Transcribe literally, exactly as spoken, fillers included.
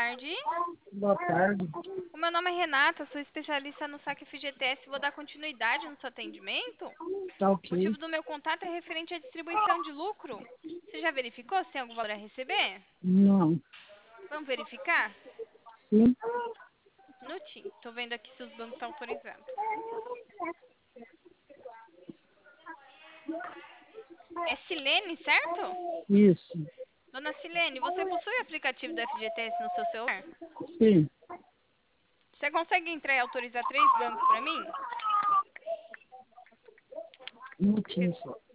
tarde. Boa tarde. O meu nome é Renata, sou especialista no saque F G T S e vou dar continuidade no seu atendimento. Tá O motivo ok. do meu contato é referente à distribuição de lucro. Você já verificou se tem algum valor a receber? Não. Vamos verificar? Sim. Minutinho. Tô vendo aqui se os bancos estão autorizando. É Silene, certo? Isso. Dona Silene, você possui o aplicativo da F G T S no seu celular? Sim. Você consegue entrar e autorizar três bancos para mim? Um minutinho só.